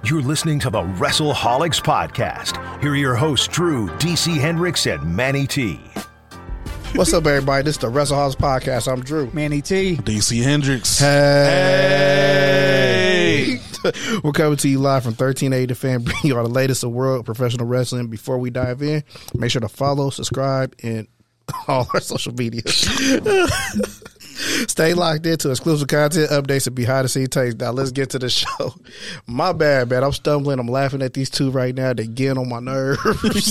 You're listening to the WrestleHolics Podcast. Here are your hosts, Drew, DC Hendricks, and Manny T. What's up, everybody? This is the WrestleHolics Podcast. I'm Drew. Manny T. DC Hendricks. Hey! We're coming to you live from 1380 The Fan, bringing you all the latest of world professional wrestling. Before we dive in, make sure to follow, subscribe, and all our social media. Stay locked into exclusive content, updates, and behind-the-scenes takes. Now, let's get to the show. My bad, man. I'm stumbling. I'm laughing at these two right now. They're getting on my nerves.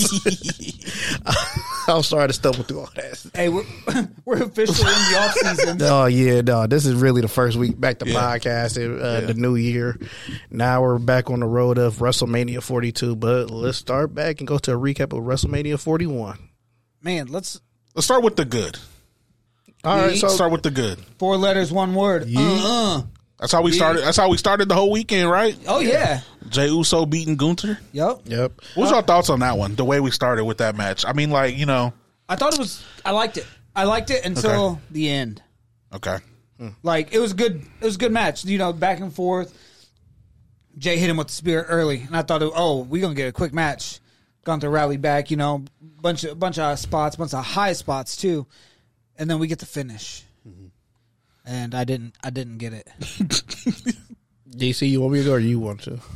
I'm sorry to stumble through all that. Hey, we're officially in the off-season. Oh, yeah, no. This is really the first week back to podcasting, the new year. Now we're back on the road of WrestleMania 42, but let's start back and go to a recap of WrestleMania 41. Man, let's start with the good. All right, so start with the good. 4 letters, 1 word. That's how we started. That's how we started the whole weekend, right? Oh, yeah. Jey Uso beating Gunther. Yep. What's your thoughts on that one? The way we started with that match. I mean, like, you know, I liked it. I liked it until the end. Okay. Like, it was good. It was a good match. You know, back and forth. Jay hit him with the spear early, and I thought, we're gonna get a quick match. Gunther rallied back. You know, bunch of spots, bunch of high spots too. And then we get the finish, and I didn't get it. DC, you want me to go or you want to?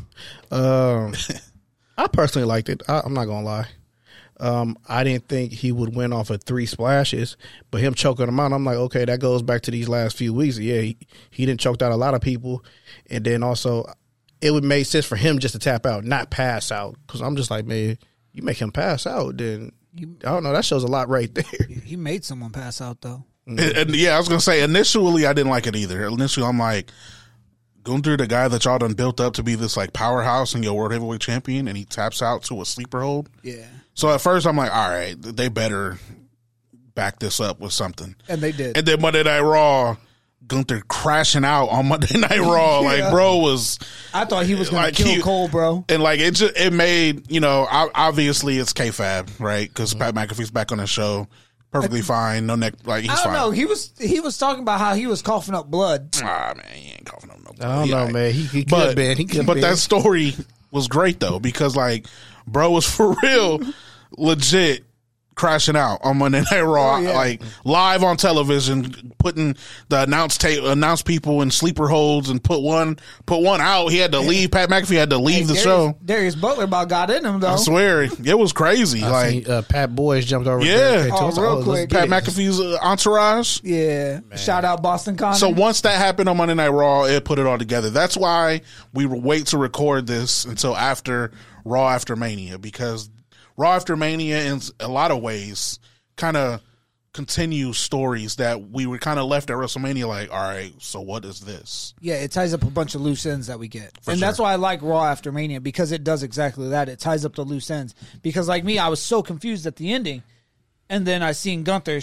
I personally liked it. I'm not gonna lie. I didn't think he would win off of 3 splashes, but him choking him out, I'm like, okay, that goes back to these last few weeks. Yeah, he didn't choke out a lot of people, and then also it would make sense for him just to tap out, not pass out. Because I'm just like, man, you make him pass out, then. I don't know. That shows a lot right there. He made someone pass out, though. And yeah, I was going to say, initially, I didn't like it either. Initially, I'm like, Gunther, the guy that y'all done built up to be this like powerhouse and your world heavyweight champion, and he taps out to a sleeper hold. Yeah. So at first, I'm like, all right, they better back this up with something. And they did. And then Monday Night Raw, Gunther crashing out on Monday Night Raw. Like, bro was... I thought he was going to kill Cole, bro. And, like, it made, you know, obviously it's kayfabe, right? Because Pat McAfee's back on the show. Perfectly fine. No neck... Like, he's fine. I don't know. He was talking about how he was coughing up blood. Ah, man, he ain't coughing up no blood. I don't know, man. He could have been. But that story was great, though, because, like, bro was for real legit crashing out on Monday Night Raw, like live on television, putting the announce people in sleeper holds and put one out. He had to leave. Pat McAfee had to leave the show. Darius Butler about got in him, though. I swear, it was crazy. Like Pat Boyce jumped over. Yeah, real quick. Pat McAfee's entourage. Yeah, man. Shout out Boston Connor. So once that happened on Monday Night Raw, it put it all together. That's why we wait to record this until after Raw after Mania, because Raw after Mania, in a lot of ways, kind of continues stories that we were kind of left at WrestleMania like, all right, so what is this? Yeah, it ties up a bunch of loose ends that we get. That's why I like Raw after Mania, because it does exactly that. It ties up the loose ends. Because like me, I was so confused at the ending, and then I seen Gunther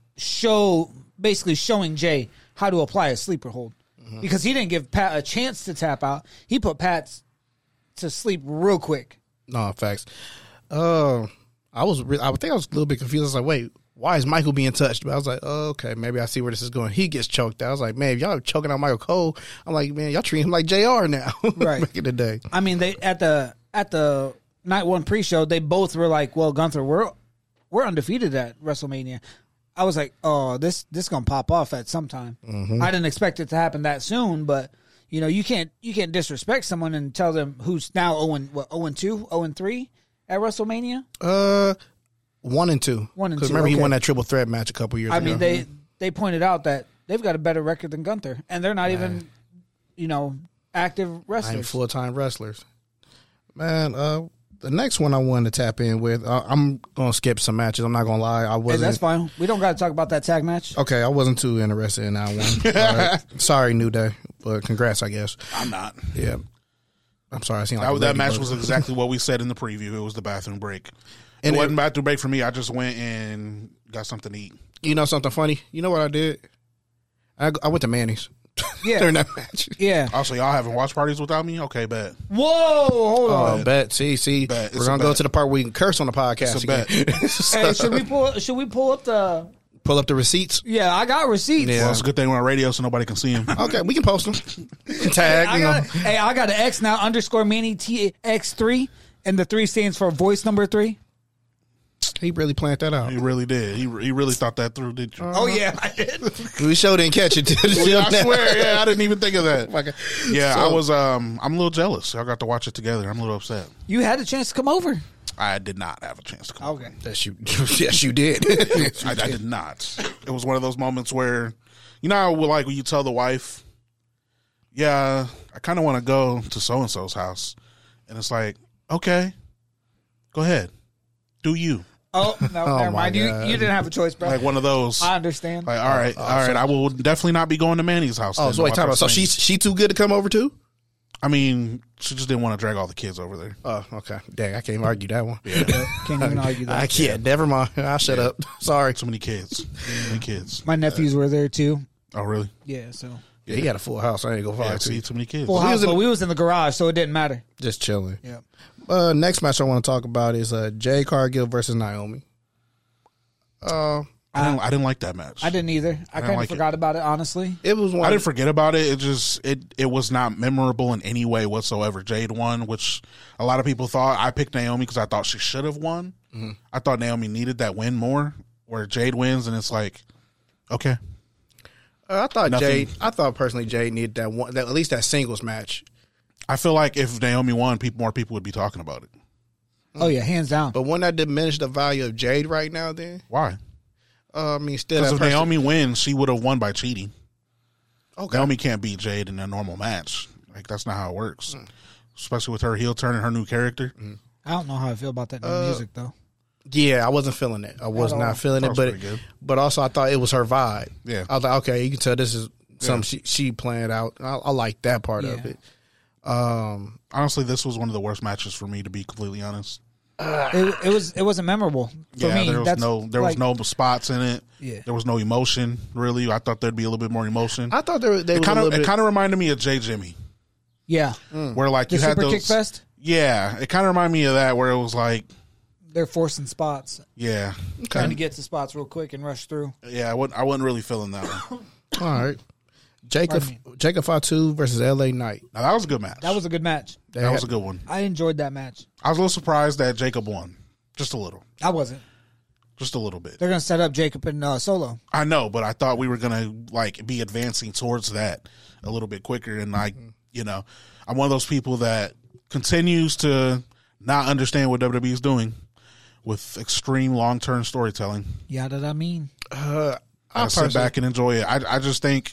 basically showing Jay how to apply a sleeper hold. Mm-hmm. Because he didn't give Pat a chance to tap out. He put Pat to sleep real quick. No, facts. I think I was a little bit confused. I was like, wait, why is Michael being touched? But I was like, oh, okay, maybe I see where this is going. He gets choked out. I was like, man, if y'all are choking out Michael Cole, I'm like, man, y'all treat him like JR now. Right. Back in the day. I mean, they at the night 1 pre-show, they both were like, well, Gunther, we're undefeated at WrestleMania. I was like, oh, this gonna pop off at some time. Mm-hmm. I didn't expect it to happen that soon, but you know, you can't disrespect someone and tell them who's now 0-2, 0-3 at WrestleMania. 1 and 2. 1 and 2. Because remember, he won that triple threat match a couple years ago. I mean, they pointed out that they've got a better record than Gunther, and they're not even, you know, active wrestlers. Full-time wrestlers. Man, the next one I wanted to tap in with, I'm going to skip some matches. I'm not going to lie. Hey, that's fine. We don't got to talk about that tag match. Okay, I wasn't too interested in that one. Sorry, New Day, but congrats, I guess. I'm not. Yeah. I'm sorry. I seen like that match was exactly what we said in the preview. It was the bathroom break. It wasn't bathroom break for me. I just went and got something to eat. You know something funny? You know what I did? I went to Manny's. Yeah. During that match. Yeah. Also, y'all having watch parties without me? Okay, bet. Whoa, hold on. Bet. See. Bet. We're going to go to the part where we can curse on the podcast again. Hey, should we pull up the... Pull up the receipts? Yeah, I got receipts. Yeah. Well, it's a good thing we're on radio so nobody can see them. Okay, we can post them. Tag. I got an X now. _Manny TX3, and the 3 stands for voice number 3. He really planned that out. He really did. He really thought that through, didn't you? Oh yeah, I did. We sure didn't catch it. I swear, yeah, I didn't even think of that. Okay. Yeah, So- I was. I'm a little jealous. I got to watch it together. I'm a little upset. You had a chance to come over. I did not have a chance to come. Okay. Yes, you did. I did not. It was one of those moments where, you know, how, like when you tell the wife, "Yeah, I kind of want to go to so and so's house," and it's like, "Okay, go ahead, do you." Oh no, Oh, never my mind. You God. didn't have a choice, bro. Like one of those. I understand. Like, all right. I will definitely not be going to Manny's house. Oh, then so to wait, watch time out. So WrestleMania. she too good to come over too? I mean, she just didn't want to drag all the kids over there. Oh, okay. Dang, I can't argue that one. Can't even argue that. I can't. Never mind. I'll shut up. Sorry. Too many kids. Too many kids. My nephews were there too. Oh, really? Yeah, so Yeah, he got a full house. I ain't gonna Yeah, lie to see, you. too many kids. full we house, was in- but we was in the garage, so it didn't matter. Just chilling. Yeah. Next match I want to talk about is Jade Cargill versus Naomi. I didn't like that match. I didn't either. I kind of like it. forgot about it, honestly. It was one. I didn't forget about it. It just it was not memorable in any way whatsoever. Jade won, which a lot of people thought. I picked Naomi because I thought she should have won. Mm-hmm. I thought Naomi needed that win more. Where Jade wins, and it's like, okay, I thought Nothing. Jade. I thought personally Jade needed that one. That, at least that singles match. I feel like if Naomi won, more people would be talking about it. Oh yeah, hands down. But wouldn't that diminish the value of Jade right now? Then Why? I mean, still Because that if person- Naomi wins, she would have won by cheating. Okay. Naomi can't beat Jade in a normal match. Like that's not how it works. Especially with her heel turn and her new character. I don't know how I feel about that new music though. Yeah, I wasn't feeling it. I was At all. not feeling That it, was but pretty good. but also I thought it was her vibe. Yeah. I was like, okay, you can tell this is something she planned out. I like that part of Yeah. it. Honestly, this was one of the worst matches for me, to be completely honest. It wasn't memorable for me. there was no spots in it. Yeah. There was no emotion really. I thought there'd be a little bit more emotion. I thought they was a little bit. It kind of reminded me of J Jimmy, Yeah, where like the you had Super those. Kick Fest. Yeah, it kind of reminded me of that, where it was like, They're forcing spots, yeah, trying to get to spots real quick and rush through. yeah. I wasn't really feeling that one. All right, Jacob Fatu versus LA Knight. Now that was a good match. That was a good match. that was a good one. I enjoyed that match. I was a little surprised that Jacob won, just a little, I wasn't. just a little bit. They're gonna set up Jacob and Solo. I know, but I thought we were gonna like be advancing towards that a little bit quicker. And like, you know, I'm one of those people that continues to not understand what WWE is doing with extreme long-term storytelling. Yeah, that I mean. I sit back and enjoy it. I just think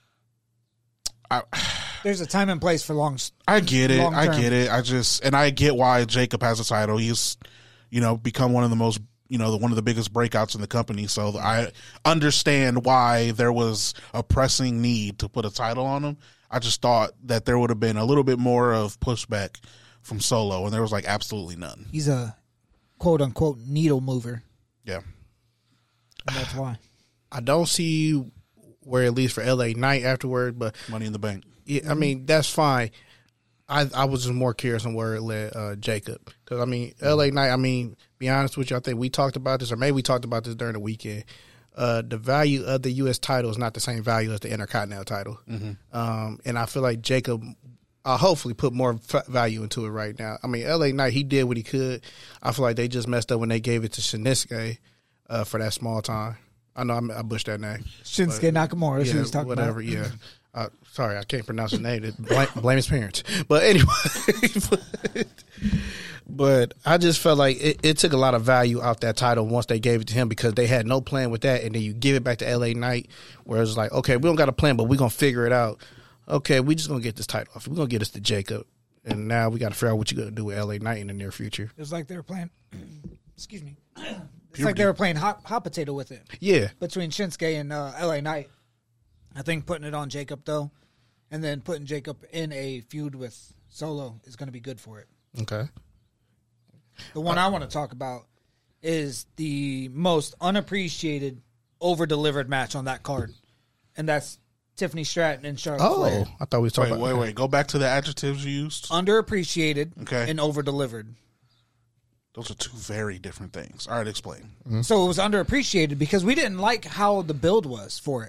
There's a time and place for long. I get it. Long I term. get it. And I get why Jacob has a title. He's, become one of the most, one of the biggest breakouts in the company. So I understand why there was a pressing need to put a title on him. I just thought that there would have been a little bit more of pushback from Solo, and there was like absolutely none. He's a quote unquote needle mover. Yeah. And that's why. I don't see where at least for LA Knight afterward, but Money in the Bank. yeah, I mean that's fine. I was just more curious on where it led Jacob, because I mean LA Knight. I mean, be honest with you, I think we talked about this, or maybe we talked about this during the weekend. The value of the U.S. title is not the same value as the Intercontinental title, and I feel like Jacob. I'll hopefully put more value into it right now. I mean, LA Knight, he did what he could. I feel like they just messed up when they gave it to Shinsuke for that small time. I know I butchered that name. Shinsuke Nakamura. Yeah, She was talking whatever. about. Yeah. Sorry, I can't pronounce his name. Blame his parents. But anyway, but I just felt like it took a lot of value out that title once they gave it to him, because they had no plan with that, and then you give it back to LA Knight, where it's like, okay, we don't got a plan, but we're gonna figure it out. Okay, we just gonna get this title off. We're gonna get us to Jacob, and now we got to figure out what you're gonna do with LA Knight in the near future. It was like they were playing. Excuse me. It's like they were playing hot potato with it Yeah, between Shinsuke and LA Knight. I think putting it on Jacob though, and then putting Jacob in a feud with Solo is going to be good for it. okay. The one I want to talk about is the most unappreciated, over-delivered match on that card, and that's Tiffany Stratton and Charlotte Flair. I thought we was talking about Wait. Go back to the adjectives you used. Underappreciated Okay. and over-delivered. Those are two very different things. All right, explain. So it was underappreciated because we didn't like how the build was for it.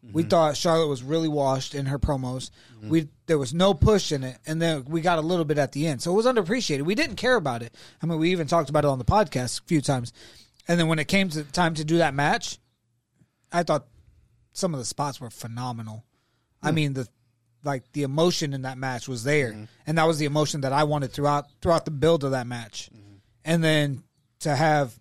We thought Charlotte was really washed in her promos. There was no push in it, and then we got a little bit at the end. So it was underappreciated. We didn't care about it. I mean, we even talked about it on the podcast a few times. And then when it came to time to do that match, I thought some of the spots were phenomenal. I mean, the emotion in that match was there, and that was the emotion that I wanted throughout the build of that match. And then to have,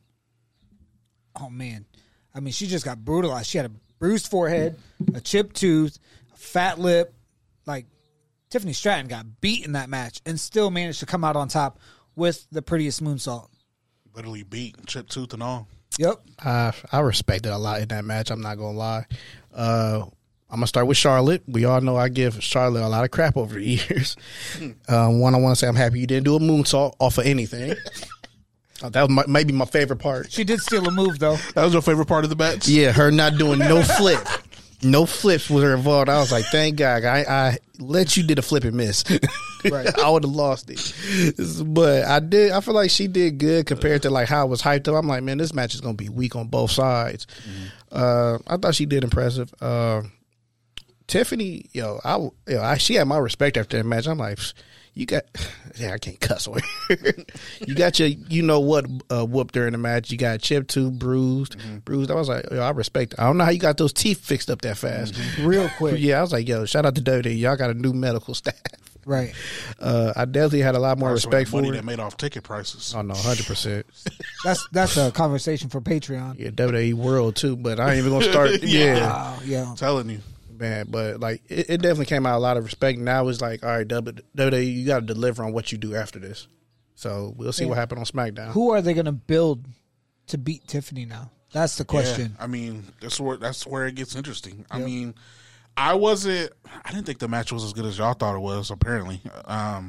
oh man, I mean, she just got brutalized. She had a bruised forehead, a chipped tooth, a fat lip. Like, Tiffany Stratton got beat in that match and still managed to come out on top with the prettiest moonsault. Literally beat, chipped tooth and all. Yep. I respected a lot in that match. I'm not going to lie. I'm going to start with Charlotte. We all know I give Charlotte a lot of crap over the years. One, I want to say I'm happy you didn't do a moonsault off of anything. That was maybe my favorite part. She did steal a move, though. That was your favorite part of the match? Yeah, her not doing no flip. No flips with her involved. I was like, thank God. I let you did a flip and miss. Right. I would have lost it. But I feel like she did good compared to like how it was hyped up. I'm like, man, this match is going to be weak on both sides. I thought she did impressive. Tiffany, she had my respect after that match. I'm like, you got, I can't cuss on here. You got your, whooped during the match. You got chipped too, bruised. I was like, I respect it. I don't know how you got those teeth fixed up that fast. Real quick. Yeah, I was like, shout out to WWE. Y'all got a new medical staff. Right. I definitely had a lot more respect for money it. that made off ticket prices. Oh no, 100%. That's a conversation for Patreon. Yeah, WWE World too, but I ain't even gonna start. Yeah, I'm telling you. Man, but like it definitely came out a lot of respect. Now it's like, all right, WWE, you got to deliver on what you do after this. So we'll see what happened on SmackDown. Who are they going to build to beat Tiffany now? That's the question. Yeah, I mean, that's where it gets interesting. I mean, I didn't think the match was as good as y'all thought it was. Apparently, I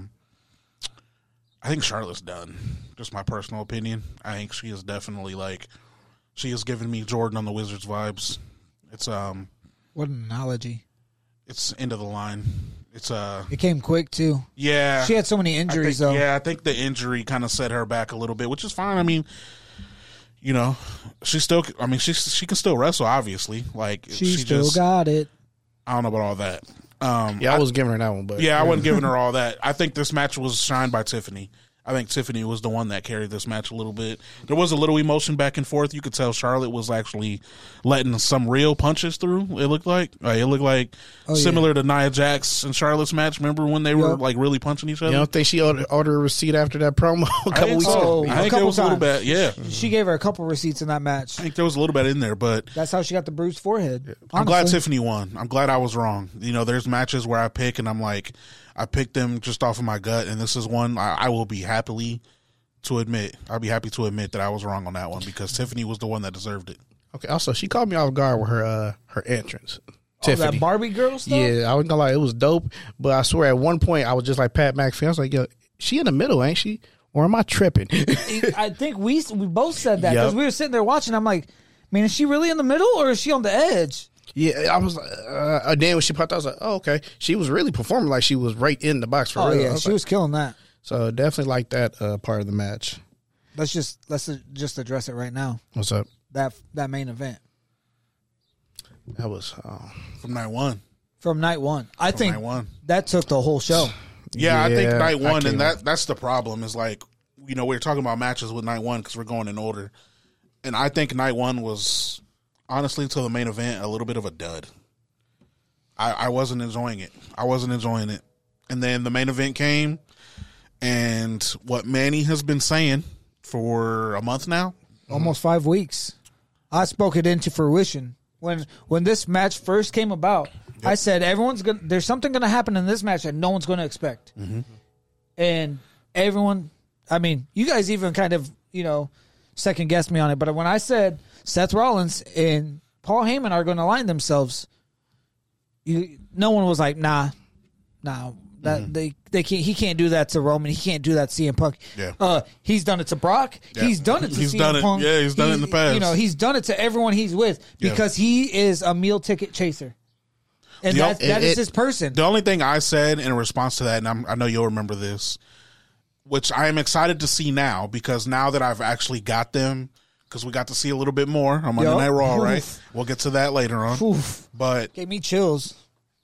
think Charlotte's done. Just my personal opinion. I think she is definitely she has given me Jordan on the Wizards vibes. It's What an analogy. It's end of the line. It came quick too. Yeah. She had so many injuries though. Yeah, I think the injury kind of set her back a little bit, which is fine. I mean, she can still wrestle, obviously. Like she still got it. I don't know about all that. I was giving her that one, but I wasn't giving her all that. I think this match was shined by Tiffany. I think Tiffany was the one that carried this match a little bit. There was a little emotion back and forth. You could tell Charlotte was actually letting some real punches through. It looked like similar to Nia Jax and Charlotte's match. Remember when they were really punching each other? You don't think she ordered a receipt after that promo a couple weeks ago? I think there was a little bit. Yeah, she gave her a couple receipts in that match. I think there was a little bit in there, but that's how she got the bruised forehead. Honestly. I'm glad Tiffany won. I'm glad I was wrong. There's matches where I pick and I'm like, I picked them just off of my gut, and this is one I will be happy to admit that I was wrong on that one because Tiffany was the one that deserved it. Okay. Also, she caught me off guard with her entrance. Tiffany. That Barbie girl stuff? Yeah, I was gonna lie, it was dope. But I swear, at one point, I was just like Pat McAfee. I was like, she in the middle, ain't she? Or am I tripping? I think we both said that because we were sitting there watching. I'm like, man, is she really in the middle or is she on the edge? Yeah, I was like, then when she popped out, I was like, oh, okay. She was really performing like she was right in the box for real. Yeah, she was killing that. So definitely like that part of the match. Let's just address it right now. What's up? That main event. That was from night one. From night one, I think that took the whole show. Yeah, I think night one, and that's the problem. Is we're talking about matches with night one because we're going in order, and I think night one was. Honestly, until the main event, a little bit of a dud. I wasn't enjoying it. And then the main event came, and what Manny has been saying for a month now. Almost 5 weeks. I spoke it into fruition. When this match first came about, I said, there's something going to happen in this match that no one's going to expect. Mm-hmm. And everyone, I mean, you guys even kind of, second guessed me on it. But when I said Seth Rollins and Paul Heyman are going to align themselves, no one was like, nah, that they can't. He can't do that to Roman. He can't do that to CM Punk. Yeah. He's done it to Brock. Yeah. He's done it to CM Punk. Yeah, he's done it in the past. He's done it to everyone he's with because he is a meal ticket chaser. And that is his person. The only thing I said in response to that, and I know you'll remember this, which I am excited to see now because now that I've actually got them because we got to see a little bit more on Monday Night Raw, right? We'll get to that later on. Oof. But Gave me chills.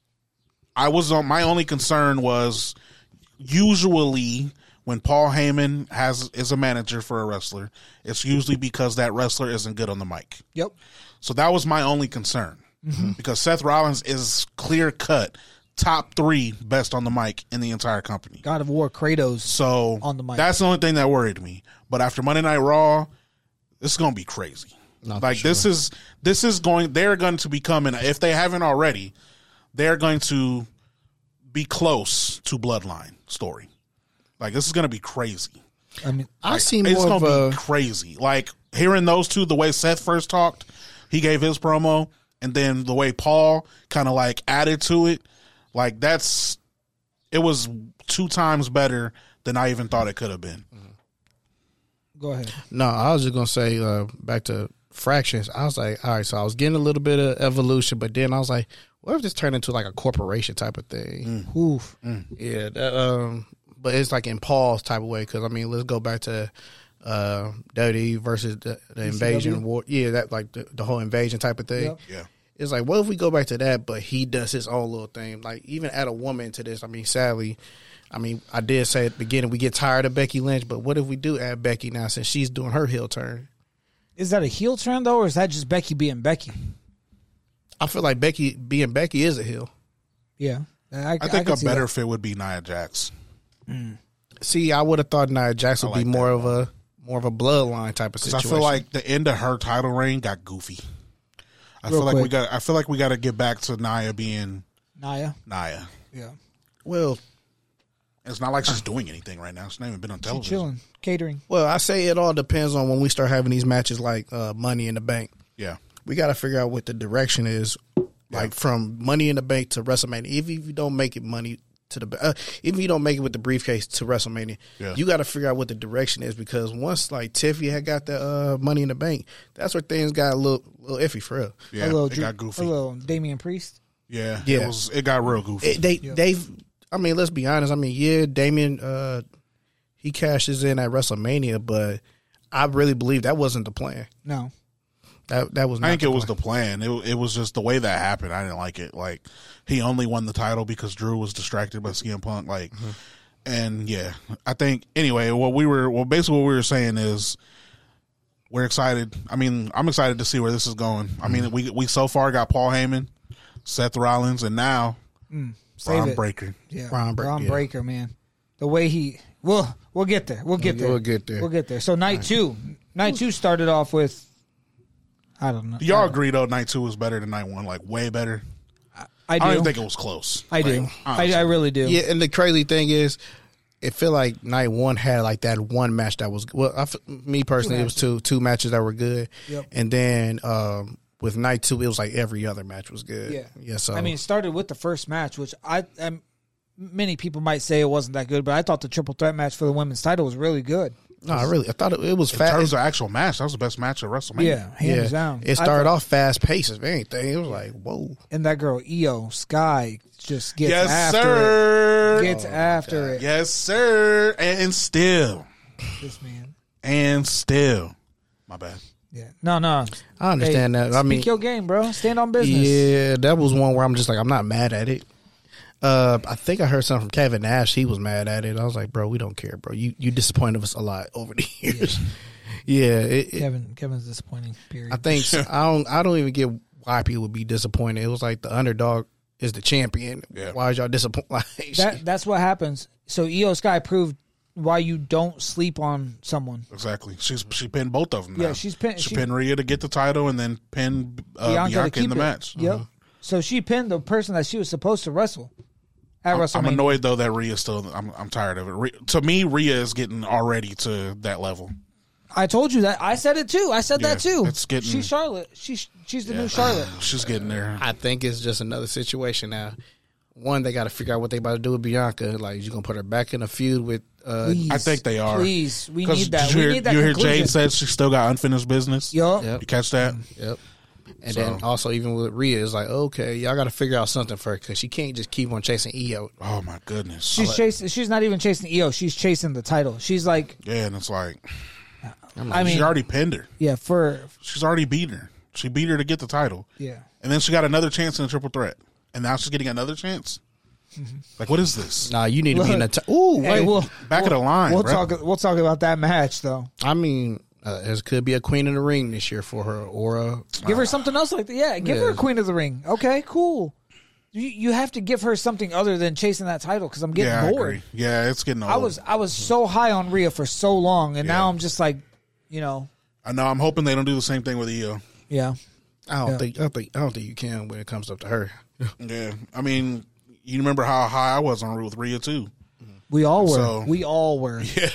my only concern was usually when Paul Heyman is a manager for a wrestler, it's usually because that wrestler isn't good on the mic. Yep. So that was my only concern because Seth Rollins is clear cut top 3 best on the mic in the entire company. God of War Kratos. So on the mic. That's the only thing that worried me. But after Monday Night Raw, this is going to be crazy. This is going. They're going to be coming. If they haven't already, they're going to be close to Bloodline story. Like, this is going to be crazy. I mean, I see It's more of going to a be crazy. Like, hearing those two, the way Seth first talked, he gave his promo, and then the way Paul kind of like added to it, like it was 2 times better than I even thought it could have been. go ahead. No, I was just gonna say back to fractions. I was like, all right, so I was getting a little bit of evolution, but then I was like, what if this turned into like a corporation type of thing? Oof. Yeah, but it's like in Paul's type of way, because I mean, let's go back to WWE versus the invasion war. Yeah, that like the whole invasion type of thing. Yep. Yeah. It's like, what if we go back to that, but he does his own little thing? Like, even add a woman to this. I mean, sadly, I did say at the beginning we get tired of Becky Lynch, but what if we do add Becky now since she's doing her heel turn? Is that a heel turn though, or is that just Becky being Becky? I feel like Becky being Becky is a heel. Yeah, I think a better fit would be Nia Jax. See, I would have thought Nia Jax would be more of a bloodline type of situation. I feel like the end of her title reign got goofy. I feel like we got to get back to Nia being Nia. Yeah. Well, it's not like she's doing anything right now. She's not even been on television. She's chilling, catering. Well, I say it all depends on when we start having these matches like Money in the Bank. Yeah. We got to figure out what the direction is, like from Money in the Bank to WrestleMania. If you don't make it money to the, even if you don't make it with the briefcase to WrestleMania, you got to figure out what the direction is, because once like Tiffy had got the Money in the Bank, that's where things got a little iffy for real. Yeah, it got goofy. A little Damian Priest. Yeah. It got real goofy. They've. I mean, let's be honest. I mean, yeah, Damian, he cashes in at WrestleMania, but I really believe that wasn't the plan. No. That was not I think it was the plan. It was just the way that happened. I didn't like it. Like, he only won the title because Drew was distracted by CM Punk. Like, and yeah, I think anyway. Basically what we were saying is we're excited. I mean, I'm excited to see where this is going. I mean, we so far got Paul Heyman, Seth Rollins, and now Braun Breaker. Yeah, Braun Breaker, man. The way he, we'll get there. We'll get there. So night two started off with, I don't know. Do y'all agree though? Night 2 was better than night 1, like way better. I do. I don't even think it was close. I do. I really do. Yeah, and the crazy thing is, it feel like night 1 had like that one match that was me personally, it was two matches that were good, and then with night 2, it was like every other match was good. Yeah. So I mean, it started with the first match, which many people might say it wasn't that good, but I thought the triple threat match for the women's title was really good. No, I thought it was fast. In terms of actual match, that was the best match at WrestleMania. Yeah, hands down. It started off fast paced, if anything. It was like, whoa. And that girl, Io Sky, just gets after it. Gets after it. Yes, sir. And still. This man. And still. My bad. Yeah. No. I understand that. I mean, speak your game, bro. Stand on business. Yeah, that was one where I'm just like, I'm not mad at it. I think I heard something from Kevin Nash. He was mad at it. I was like, bro, we don't care, bro. You disappointed us a lot over the years. Yeah. Kevin's disappointing, period. I think I don't even get why people would be disappointed. It was like the underdog is the champion. Yeah. Why is y'all disappointed? Like, that's what happens. So Io Sky proved why you don't sleep on someone. Exactly. She pinned both of them now. Yeah, she pinned Rhea to get the title and then pinned Bianca in the match. Yep. So she pinned the person that she was supposed to wrestle at WrestleMania. I'm annoyed though that Rhea still. I'm tired of it. To me, Rhea is getting already to that level. I told you that. I said it too. I said that too. It's getting. She's Charlotte. She's the new Charlotte. She's getting there. I think it's just another situation now. One, they got to figure out what they about to do with Bianca. Like, you gonna put her back in a feud with? Please, I think they are. Please, we need that. You hear conclusion. Jade said she still got unfinished business. Yep. You catch that? Yep. And then also even with Rhea, it's like, okay, y'all got to figure out something for her, because she can't just keep on chasing Io. Oh my goodness, she's not even chasing Io. She's chasing the title. She's like, yeah, and it's like, I mean, she already pinned her. yeah, She's already beaten her. She beat her to get the title. Yeah. And then she got another chance in a triple threat. And now she's getting another chance? Like, what is this? Nah, you need to be in a. Ooh, Hey, wait. Back of the line, We'll bro. talk about that match though. I mean, there could be a queen in the ring this year for her, or a. Give her something else like that. Yeah, give her a queen of the ring. Okay, cool. You have to give her something other than chasing that title because I'm getting I bored. agree. Yeah, it's getting old. I was so high on Rhea for so long, and now I'm just like, you know. I know. I'm hoping they don't do the same thing with Io. Yeah. I don't think you can when it comes up to her. Yeah. I mean, you remember how high I was on with Rhea too. We all were. So- We all were. Yeah.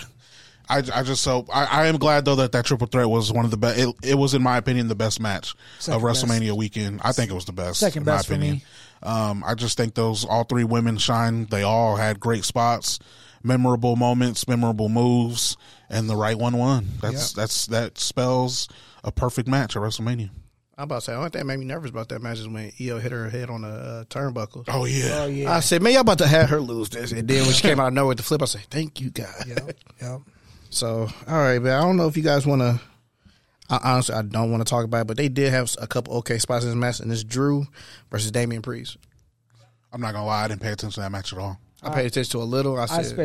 I am glad though that triple threat was one of the best. It was, in my opinion, the best match Second of WrestleMania weekend. I think it was the best. Second in my best for opinion. me. I just think all three women shined. They all had great spots, memorable moments, memorable moves, and the right one won. That spells a perfect match at WrestleMania. I'm about to say, the only thing that made me nervous about that match is when Io hit her head on the turnbuckle. Oh yeah. Oh yeah. I said, man, y'all about to have her lose this. And then when she came out of nowhere with the flip, I said, thank you, God. Yep. So, all right, man. I don't know if you guys want to. Honestly, I don't want to talk about it, but they did have a couple okay spots in this match, and it's Drew versus Damian Priest. I'm not gonna lie, I didn't pay attention to that match at all. I paid attention to a little.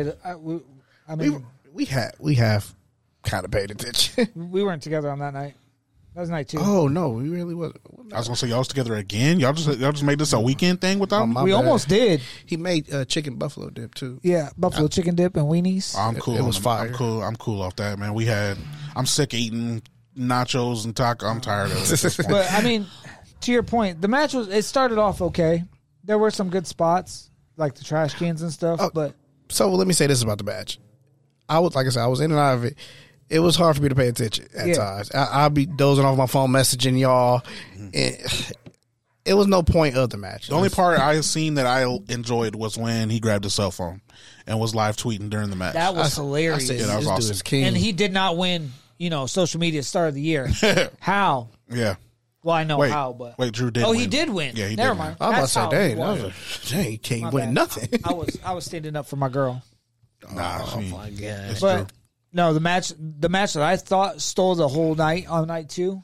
I mean, we have kind of paid attention. we weren't together on that night. That was night 2. Oh no, we really wasn't. I was gonna say y'all was together again. Y'all just made this a weekend thing with them. my We bad. almost did. He made chicken buffalo dip too. Yeah, buffalo chicken dip and weenies. I'm cool. It was fire. I'm cool off that, man. I'm sick of eating nachos and taco. I'm tired of it. But I mean, to your point, the match it started off okay. There were some good spots, like the trash cans and stuff, but So let me say this about the match. I was in and out of it. It was hard for me to pay attention at times. I'll be dozing off my phone, messaging y'all. It was no point of the match. The only part I seen that I enjoyed was when he grabbed his cell phone and was live tweeting during the match. that was hilarious. I said, that was this dude awesome. is king. And he did not win, social media star of the year. How? Yeah. Well, I know Wait, how, but Drew did. Oh, win. he did win. Yeah, he Never did mind. I'm about to say, That's dang, how it that was. was, dang, he can't My win bad. nothing. I was standing up for my girl. Nah, my God. it's But true. no, the match that I thought stole the whole night on night 2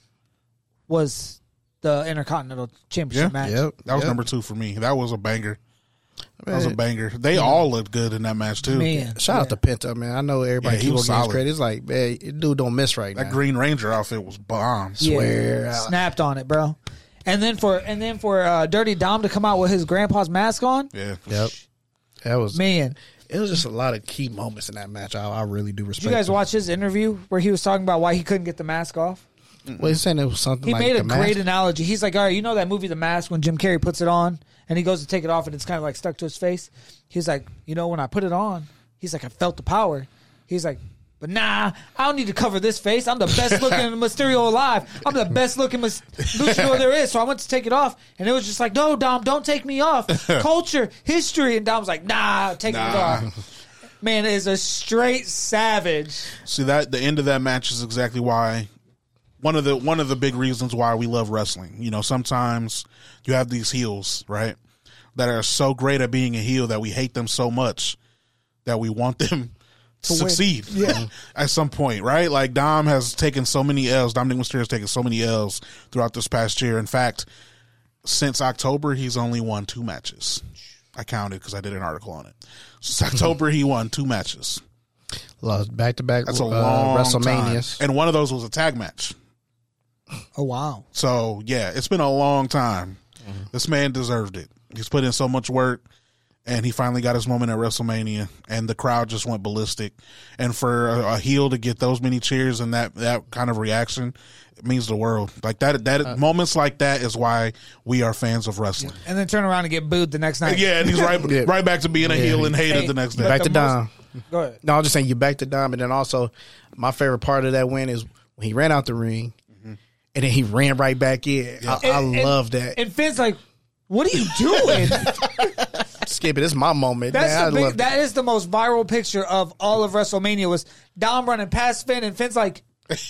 was the Intercontinental Championship match. Yep. That was yep. number 2 for me. That was a banger. That was a banger. They all looked good in that match too. Man, Shout out to Penta, man. I know everybody Yeah, he keep was giving his solid. credit. It's like, man, dude don't miss right That now. Green Ranger outfit was bomb. Yeah, Swear. snapped on it, bro. And then for Dirty Dom to come out with his grandpa's mask on, Yeah. Yep. That was man. It was just a lot of key moments in that match. I really do respect. Did you guys him. watch his interview where he was talking about why he couldn't get the mask off? Well, he's saying it was something He like made a the great mask. analogy. He's like, all right, you know that movie The Mask when Jim Carrey puts it on and he goes to take it off and it's kind of like stuck to his face? He's like, when I put it on, he's like, I felt the power. He's like, but nah, I don't need to cover this face. I'm the best looking Mysterio alive. I'm the best looking luchador there is. So I went to take it off and it was just like, no, Dom, don't take me off. Culture, history. And Dom's like, nah, take it off. Man, is a straight savage. See that the end of that match is exactly why one of the big reasons why we love wrestling. Sometimes you have these heels, right, that are so great at being a heel that we hate them so much that we want them to succeed at some point, right? Like Dom has taken so many L's. Dominic Mysterio has taken so many L's throughout this past year. In fact, since October, he's only won 2 matches. I counted because I did an article on it. Since October, he won 2 matches. Lost back-to-back That's a long WrestleManias. time. And one of those was a tag match. Oh, wow. So, yeah, it's been a long time. This man deserved it. He's put in so much work, and he finally got his moment at WrestleMania, and the crowd just went ballistic. And for a heel to get those many cheers and that kind of reaction, it means the world. Like that moments like that is why we are fans of wrestling. And then turn around and get booed the next night. Yeah, and he's right back to being a heel and hated Hey, the next day. but Back the to Dom. Go ahead. No, I'm just saying you back to Dom, and then also my favorite part of that win is when he ran out the ring, and then he ran right back in. Yeah. I love that. And Finn's like, what are you doing? Skip it. It's my moment. That's Man, the I love big, that is the most viral picture of all of WrestleMania was Dom running past Finn and Finn's like,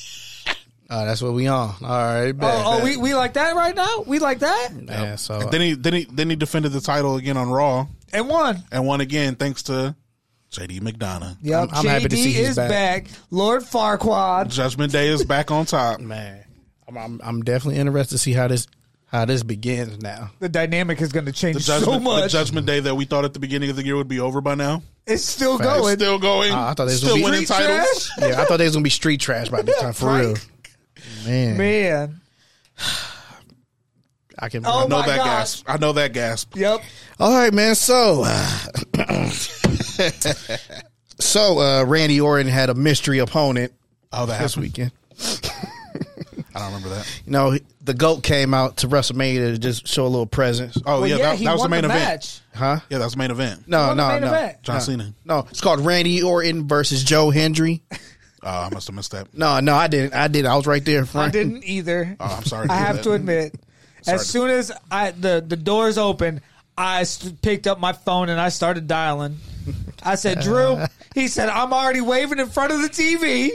that's what we on. All right, bet. we like that right now? We like that? Yeah, so And then he defended the title again on Raw And won. and won again thanks to JD McDonough. Yep, I'm happy to see he's back. Lord Farquaad. Judgment Day is back on top. Man, I'm definitely interested to see how this begins now. The dynamic is going to change so The much. Judgment Day that we thought at the beginning of the year would be over by now. It's still Facts. going. Still going. I thought they was still gonna be winning street titles. trash? Yeah, I thought they was gonna be street trash by this time for Right. real. Man, I can. Oh, I know my that gosh. gasp. I know that gasp. Yep. All right, man. So, Randy Orton had a mystery opponent. Oh, that this happened. weekend. I don't remember that. You know, the GOAT came out to WrestleMania to just show a little presence. Oh, Well, yeah, he that was the won main event. match. Huh? Yeah, that was the main event. No, won the no, main no. event. John Cena. No, it's called Randy Orton versus Joe Hendry. Oh, I must have missed that. No, I didn't. I was right there. I Front. didn't either. Oh, I'm sorry. I hear have that. to admit, Sorry. as soon as the doors opened, I picked up my phone and I started dialing. I said, Drew. He said, I'm already waving in front of the TV.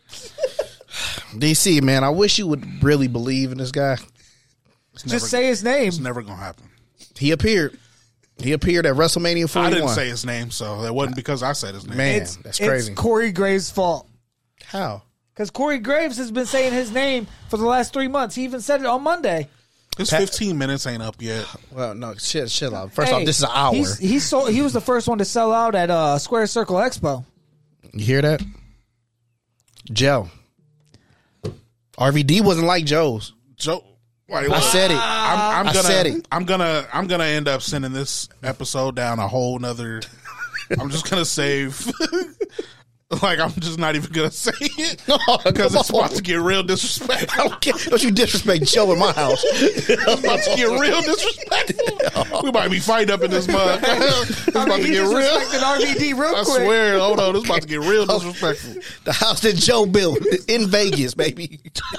DC, man, I wish you would really believe in this guy. Just say his name. It's never going to happen. He appeared. He appeared at WrestleMania 41. I didn't say his name, so that wasn't because I said his name. Man, It's that's crazy. It's Corey Graves' fault. How? Because Corey Graves has been saying his name for the last 3 months. He even said it on Monday. His 15 minutes ain't up yet. Well, no, chill out. First off, this is an hour. He was the first one to sell out at Square Circle Expo. You hear that? Joe. RVD wasn't like Joe's. Joe, wait, I said it. I'm I gonna, said it. I'm gonna end up sending this episode down a whole nother. I'm just gonna save. Like, I'm just not even gonna say it because it's about to get real disrespectful. I don't care. Don't you disrespect Joe in my house. It's about to get real disrespectful. We might be fighting up in this mug. It's about to He get real. disrespected RVD real I quick. swear, hold on, it's about to get real disrespectful. The house that Joe built in Vegas, baby.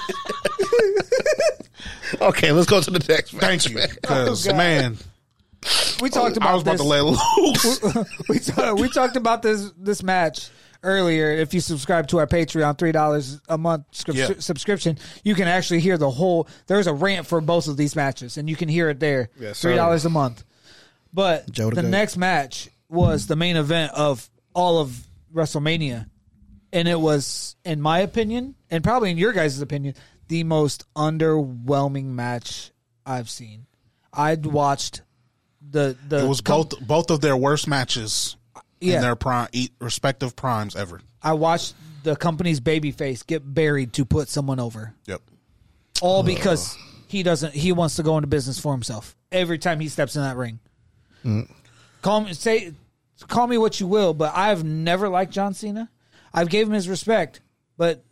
Okay, let's go to the next match. Thank you, because God. man, We talked about I was about this. to let loose. we talked about this match earlier. If you subscribe to our Patreon, $3 a month subscription, you can actually hear the whole. There's a rant for both of these matches, and you can hear it there. Yes, sir. $3 a month. But Joe the the goat. next match was the main event of all of WrestleMania, and it was, in my opinion, and probably in your guys' opinion, the most underwhelming match I've seen. I'd watched the. It was both of their worst matches Yeah. in their respective primes ever. I watched the company's babyface get buried to put someone over. Yep. All because he wants to go into business for himself every time he steps in that ring. Call me what you will, but I've never liked John Cena. I've gave him his respect, but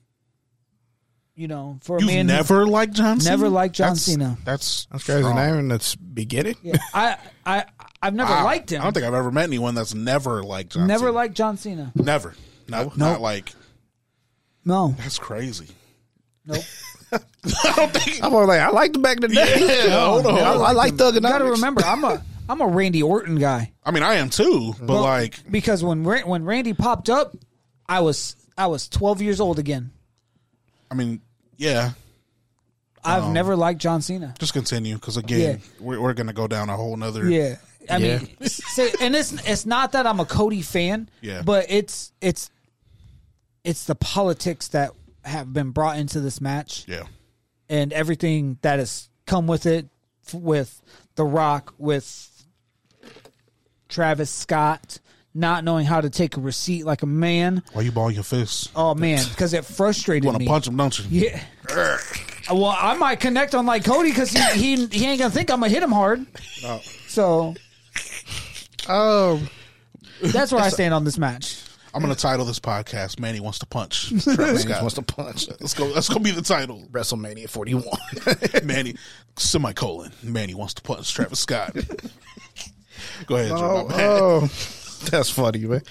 for You've me and never liked John Cena? Never liked John That's- Cena. That's crazy. strong. Now in the beginning. Yeah, I've never Wow. liked him. I don't think I've ever met anyone that's never liked John never Cena. liked John Cena. Never. Not like. No, That's crazy. nope. I don't think. I'm always like, I liked him back in the day. Yeah, hold on. I like Thugonomics. You got to remember, I'm a Randy Orton guy. I mean, I am too, but Well, like, because when Randy popped up, I was 12 years old again. I mean, yeah. I've never liked John Cena. Just continue, because again, we're gonna go down a whole nother. Yeah, I mean, and it's not that I'm a Cody fan. Yeah. but it's the politics that have been brought into this match. Yeah. And everything that has come with it, with The Rock, with Travis Scott, not knowing how to take a receipt like a man. Why you ball your fists? Oh man, because it frustrated You want me. to punch him, don't you? Yeah. Well, I might connect on like Cody because he ain't gonna think I'm gonna hit him hard. No. So Oh, that's where I stand on this match. I'm gonna title this podcast "Manny Wants to Punch." Travis Manny Scott. wants to punch. Let's go. That's gonna be the title. WrestleMania 41. Manny semicolon. Manny wants to punch Travis Scott. Go ahead, Joe. My bad. Oh, that's funny, man.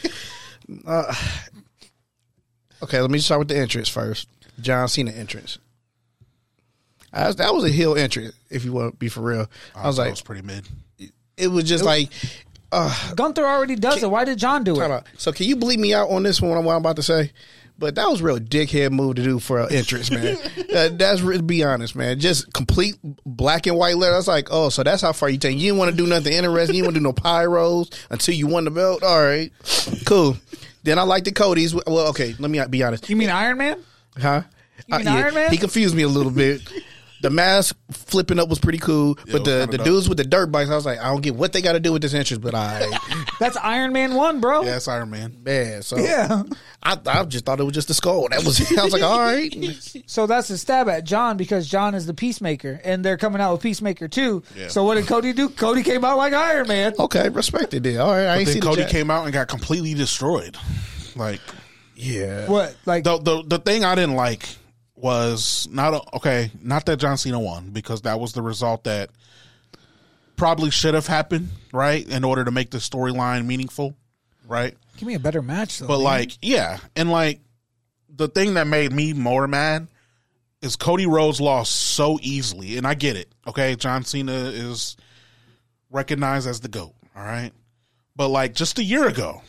Okay, let me start with the entrance first. John Cena entrance. That was a heel entrance, if you want to be for real. I was That like, was pretty mid. it was just like, Gunther already does it. Why did John do time it? out. So can you bleep me out on this one, what I'm about to say? But that was a real dickhead move to do for an entrance, man. That's to be honest, man. Just complete black and white letter. I was like, oh, so that's how far you take. You didn't want to do nothing interesting. You didn't want to do no pyros until you won the belt. All right, cool. Then I like the Cody's. Well, okay, let me be honest. You mean Iron Man? Huh? You mean Iron Man? He confused me a little bit. The mask flipping up was pretty cool, but the dudes with the dirt bikes, I was like, I don't get what they got to do with this interest, but That's Iron Man 1, bro. Yeah, it's Iron Man. Man, so Yeah. I just thought it was just a skull. I was like, all right. So that's a stab at John because John is the Peacemaker, and they're coming out with Peacemaker 2. Yeah. So what did Cody do? Cody came out like Iron Man. Okay, respected it. All right, I ain't Then seen Cody the came out and got completely destroyed. Like, Yeah. What? Like, the thing I didn't like was not that John Cena won, because that was the result that probably should have happened, right? In order to make the storyline meaningful, right? give me a better match, though. But man. like, yeah, and like the thing that made me more mad is Cody Rhodes lost so easily, and I get it. Okay, John Cena is recognized as the GOAT, all right? But like just a year ago,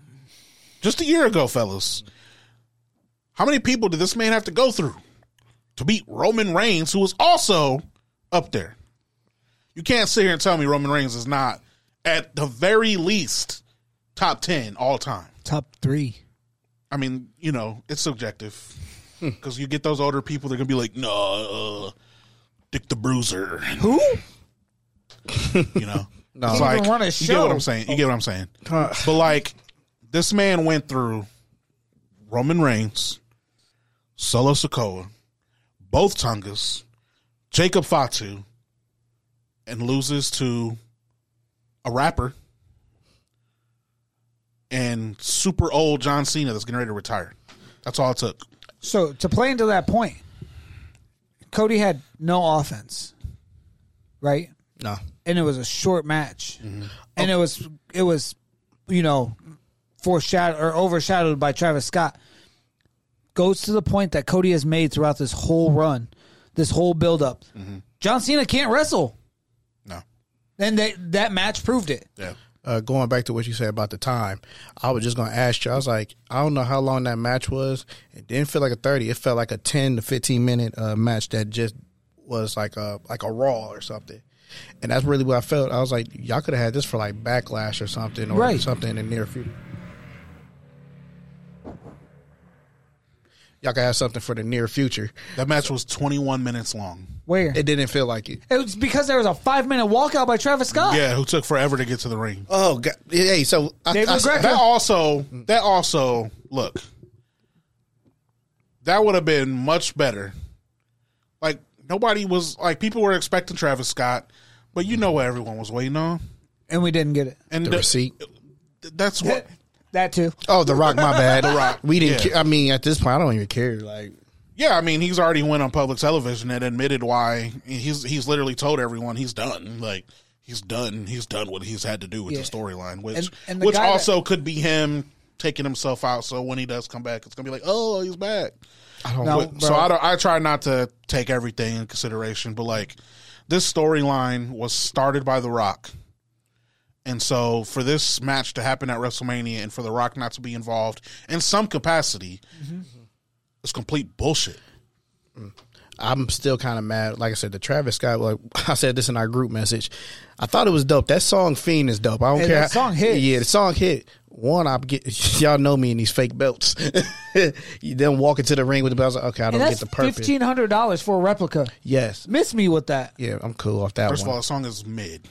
fellas, how many people did this man have to go through to beat Roman Reigns, who was also up there? You can't sit here and tell me Roman Reigns is not, at the very least, top 10 all time. top 3. I mean, you know, it's subjective. Because you get those older people, they're going to be like, no, Dick the Bruiser. Who? You know? No. It's Can't like, even run a you get show. what I'm saying. You get what I'm saying. But like, this man went through Roman Reigns, Solo Sikoa, both Tongas, Jacob Fatu, and loses to a rapper and super old John Cena that's getting ready to retire. That's all it took. So to play into that point, Cody had no offense, right? No. And it was a short match, and it was you know, foreshadowed or overshadowed by Travis Scott. Goes to the point that Cody has made throughout this whole run, this whole build-up. John Cena can't wrestle. No. And that match proved it. Yeah. Going back to what you said about the time, I was just going to ask you. I was like, I don't know how long that match was. It didn't feel like a 30. It felt like a 10 to 15 minute match that just was like a Raw or something. And that's really what I felt. I was like, y'all could have had this for like Backlash or something, or Right. something in the near future. Y'all could have something for the near future. That match was 21 minutes long. Where? It didn't feel like it. It was because there was a 5-minute walkout by Travis Scott. Yeah, who took forever to get to the ring. Oh, God. Hey, so David McGregor. That also, look, that would have been much better. Like, nobody was, like, people were expecting Travis Scott, but you know what everyone was waiting on. And we didn't get it. And the receipt. That's what. That too. Oh, The Rock, my bad. The Rock. We didn't Yeah. care. I mean, at this point, I don't even care. Like, Yeah, I mean, he's already went on public television and admitted why. He's literally told everyone he's done. Like, he's done. He's done what he's had to do with Yeah. the storyline, which And the which guy also could be him taking himself out. So when he does come back, it's gonna be like, oh, he's back. I don't No, know. bro. So I try not to take everything in consideration, but like, this storyline was started by The Rock. And so for this match to happen at WrestleMania and for The Rock not to be involved in some capacity, it's complete bullshit. I'm still kind of mad. Like I said, the Travis Scott, like I said this in our group message, I thought it was dope. That song Fiend is dope. I don't Hey, care. that song hit. Yeah, the song hit. One, I get y'all know me in these fake belts. You then walk into the ring with the belts. Like, okay, I don't And get that's the purpose. $1,500 for a replica. Yes. Miss me with that. Yeah, I'm cool off that First of all, one. the song is mid.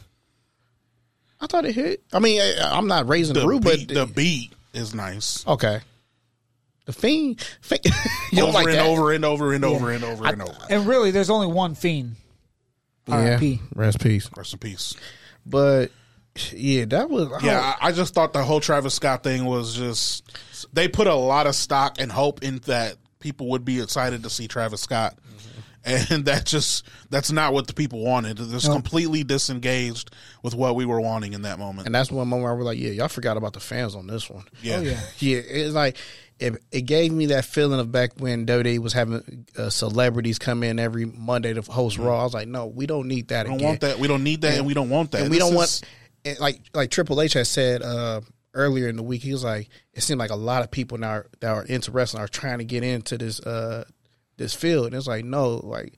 I thought it hit. I mean, I'm not raising the, The roof, beat, but the beat is nice. okay. The Fiend, you don't Over like and that? over and over and over and over and over. And really, there's only one Fiend. Yeah, R.I.P. rest peace. Rest in peace. But yeah, that was Yeah, I just thought the whole Travis Scott thing was just, they put a lot of stock and hope in that people would be excited to see Travis Scott. And that's not what the people wanted. They're just completely disengaged with what we were wanting in that moment. And that's one moment where we're like, yeah, y'all forgot about the fans on this one. Yeah. Oh, yeah. Yeah, it's like it gave me that feeling of back when WWE was having celebrities come in every Monday to host Raw. I was like, no, we don't need that We don't again. want that. We don't need that, and we don't want that. And we This don't is- want like Triple H has said earlier in the week. He was like, it seemed like a lot of people now that are into wrestling are trying to get into this this field. And it's like, no, like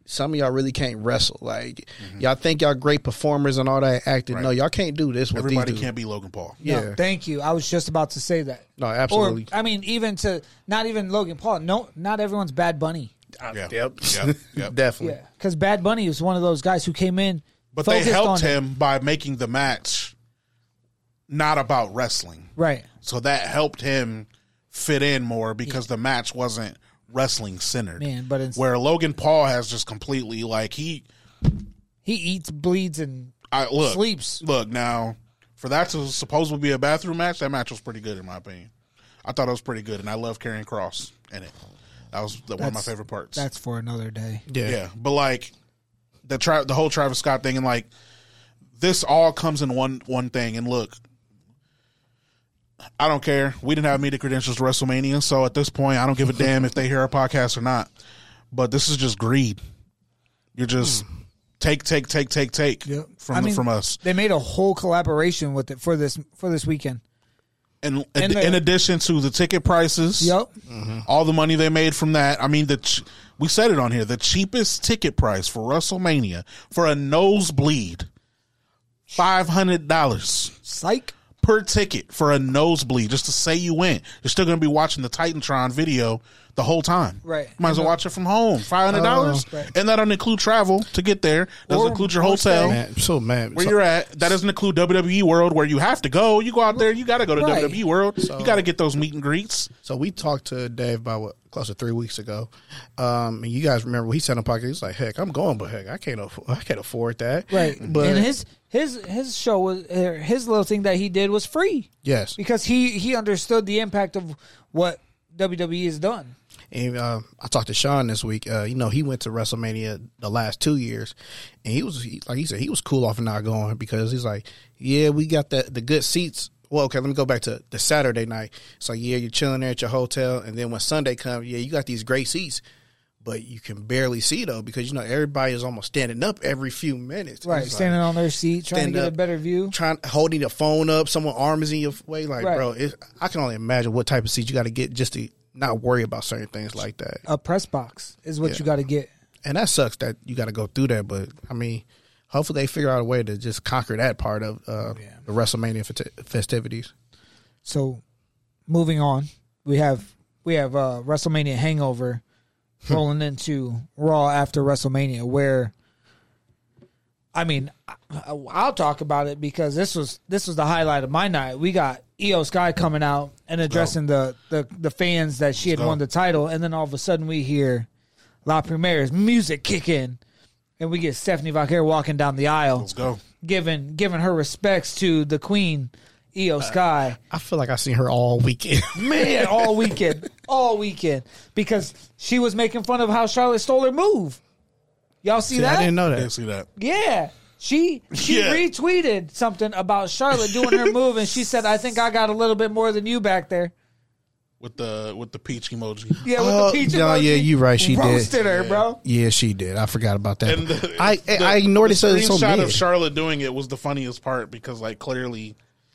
some of y'all really can't wrestle. Like, y'all think y'all great performers and all that acting. Right. No, y'all can't do this with Everybody these can't be Logan Paul. Yeah. No, thank you. I was just about to say that. No, absolutely. Or, I mean, even to not even Logan Paul. No, not everyone's Bad Bunny. Yeah. Yep. Yep. Definitely. Yeah, because Bad Bunny was one of those guys who came in. But they focused helped on him by making the match not about wrestling. Right. So that helped him fit in more because the match wasn't wrestling centered. Man, but where Logan Paul has just completely like he eats, bleeds, and sleeps. Look, now for that to supposedly be a bathroom match, that match was pretty good in my opinion. I thought it was pretty good, and I love Karrion Kross in it. That was one of my favorite parts. That's for another day. Yeah, but like the whole Travis Scott thing, and like this all comes in one thing. And look, I don't care. We didn't have media credentials to WrestleMania, so at this point, I don't give a damn if they hear our podcast or not. But this is just greed. You're just take from us. They made a whole collaboration with it for this weekend. And in addition to the ticket prices, all the money they made from that, I mean, we said it on here, the cheapest ticket price for WrestleMania for a nosebleed, $500. Psych. Per ticket for a nosebleed, just to say you went. You're still going to be watching the Titantron video the whole time. Right. Might as well watch it from home. $500. Right. And that doesn't include travel to get there. Doesn't include your hotel. Man, I'm so mad. Where you're at. That doesn't include WWE World, where you have to go. You go out there, you got to go to WWE World. You got to get those meet and greets. So we talked to Dave about close to 3 weeks ago. And you guys remember he said on podcast, he's like, heck, I'm going, but heck, I can't afford that. Right. But and his show was his little thing that he did was free. Yes. Because he understood the impact of what WWE has done. And I talked to Sean this week. He went to WrestleMania the last 2 years, and he was cool off and not going because he's like, yeah, we got the good seats. Well, okay, let me go back to the Saturday night. It's like, yeah, you're chilling there at your hotel, and then when Sunday comes, yeah, you got these great seats, but you can barely see though because everybody is almost standing up every few minutes. Right, standing on their seat, trying to get a better view, holding the phone up, someone arm is in your way. Like, right. Bro, I can only imagine what type of seat you got to get just to not worry about certain things like that. A press box is what you got to get. And that sucks that you got to go through that. But, I mean, hopefully they figure out a way to just conquer that part of the WrestleMania festivities. So, moving on, we have WrestleMania hangover rolling into Raw after WrestleMania where, I mean, I'll talk about it because this was the highlight of my night. We got Io Sky coming out and addressing the fans that she had won the title, and then all of a sudden we hear La Primere's music kick in, and we get Stephanie Vaquer walking down the aisle. Let's go. Giving her respects to the queen, Io Sky. I feel like I seen her all weekend. Man, all weekend. Because she was making fun of how Charlotte stole her move. Y'all see that? I didn't know that. I didn't see that. Yeah. She retweeted something about Charlotte doing her move, and she said, I think I got a little bit more than you back there. With the peach emoji. Yeah, with the peach emoji. Yeah, you're right. She roasted her, bro. Yeah, she did. I forgot about that. And I ignored it so big. The screenshot big. of Charlotte doing it was the funniest part because, like, clearly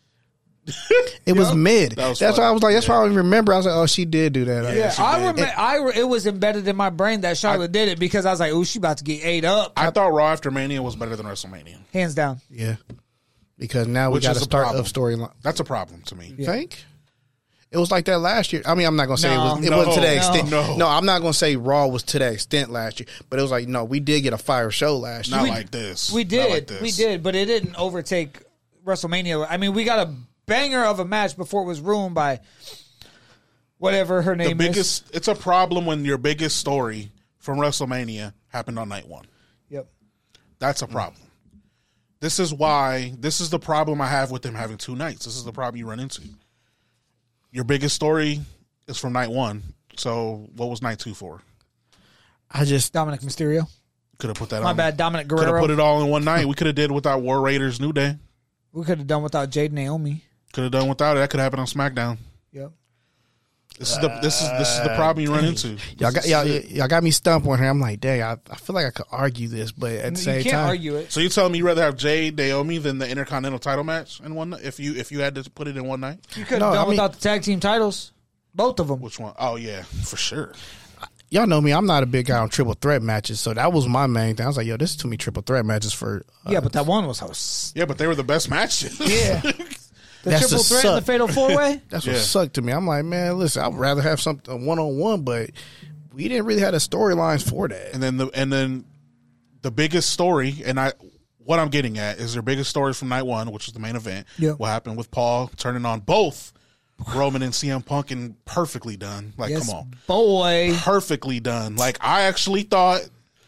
it was mid. That's why I was like. That's why I remember. I was like, oh, she did do that. Yeah, I remember. It was embedded in my brain that Charlotte did it because I was like, oh, she about to get ate up. I thought Raw after Mania was better than WrestleMania. Hands down. Yeah, because now we got to start up storyline. That's a problem to me. You think? It was like that last year. I mean, I'm not going to say it wasn't to that extent. No, I'm not going to say Raw was to that extent last year. But it was like, no, we did get a fire show last year. Not like this. We did. We did. But it didn't overtake WrestleMania. I mean, we got a banger of a match before it was ruined by whatever her name is. It's a problem when your biggest story from WrestleMania happened on night one. Yep. That's a problem. This is the problem I have with them having two nights. This is the problem you run into. Your biggest story is from night one. So what was night two for? Dominic Mysterio. Could have put that on. My bad, Dominic Guerrero. Could have put it all in one night. We could have did without War Raiders New Day. We could have done without Jade Naomi. Could have done without it. That could happen on SmackDown. Yep. This is the problem you run into. Y'all got me stumped on here. I'm like, dang, I feel like I could argue this, but at the same time, you can't argue it. So you telling me you'd rather have Jade Naomi than the Intercontinental title match in one night? If you had to put it in one night, you could have done without the tag team titles, both of them. Which one? Oh yeah, for sure. y'all know me. I'm not a big guy on triple threat matches, so that was my main thing. I was like, yo, this is too many triple threat matches for. Yeah, but that one was Yeah, but they were the best matches. Yeah. The That's triple the threat and the suck. fatal 4-way? That's what sucked to me. I'm like, man, listen, I'd rather have something one-on-one, but we didn't really have the storylines for that. And then the biggest story, and what I'm getting at is their biggest story from night one, which is the main event. Yeah. What happened with Paul turning on both Roman and CM Punk, and perfectly done. Like, Yes, come on. boy. Perfectly done. Like, I actually thought,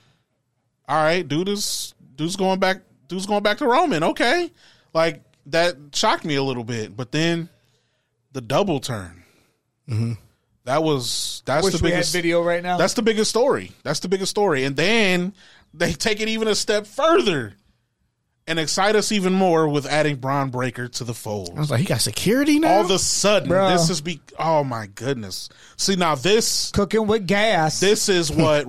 all right, dude's going back to Roman. Okay. Like, that shocked me a little bit. But then the double turn. Mm-hmm. That's Wish the we had biggest video right now. That's the biggest story. And then they take it even a step further and excite us even more with adding Braun Breaker to the fold. I was like, he got security now? All of a sudden, Bro. this is oh my goodness. See, now this Cooking with gas. is what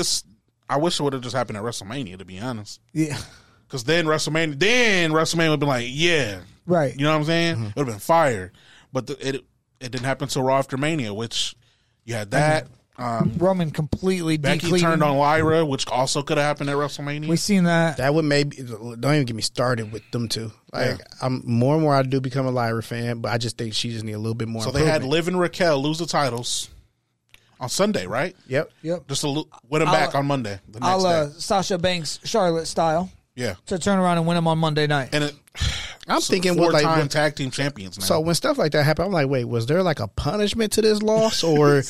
I wish it would have just happened at WrestleMania, to be honest. Yeah. Because then WrestleMania would be like, yeah. Right. You know what I'm saying? It would have been fire. But it didn't happen until Raw After Mania, which you had that. Roman completely Becky decleating. turned on Lyra, which also could have happened at WrestleMania. We seen that. That would maybe, don't even get me started with them two. Like, I'm more and more I do become a Lyra fan, but I just think she just need a little bit more So they had improvement. Liv and Raquel lose the titles on Sunday, right? Yep. Just to win them back on Monday, the A next la day. Sasha Banks, Charlotte style. Yeah. To turn around and win them on Monday night. And I'm thinking with four-time like tag team champions now. so when stuff like that happened, I'm like, wait, was there like a punishment to this loss, or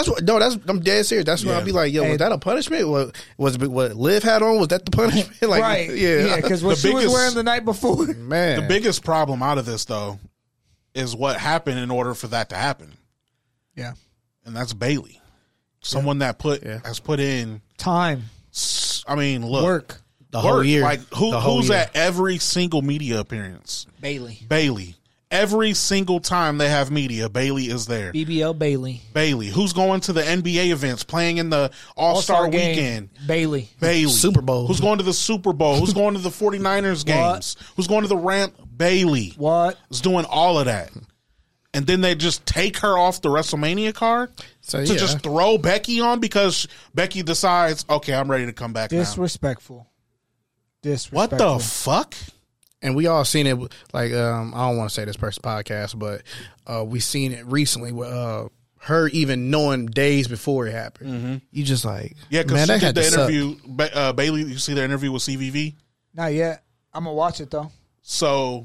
I'm dead serious. That's when I'll be like, yo, was that a punishment? What Liv had on? Was that the punishment? Like, right. yeah, Because what she was biggest- wearing the night before. man. the biggest problem out of this, though, is what happened in order for that to happen. Yeah. And that's Bailey. Someone that has put in, Time. I mean, look. Work. the whole year, Like, The whole who's year. at every single media appearance? Bailey. Bailey. Every single time they have media, Bailey is there. BBL Bailey. Bailey. Who's going to the NBA events, playing in the All-Star game. weekend? Bailey. Bailey. Super Bowl. Who's going to the Super Bowl? Who's going to the 49ers games? Who's going to the ramp? Bailey. What? Is doing all of that. And then they just take her off the WrestleMania card So, to yeah. just throw Becky on because Becky decides, okay, I'm ready to come back now. Disrespectful. What the fuck? And we all seen it. Like, I don't want to say this person's podcast, but we seen it recently with her even knowing days before it happened. Mm-hmm. You just like, Yeah, because man, she that did had the to suck. interview. Bailey, you see the interview with CVV? Not yet. I'm going to watch it, though. So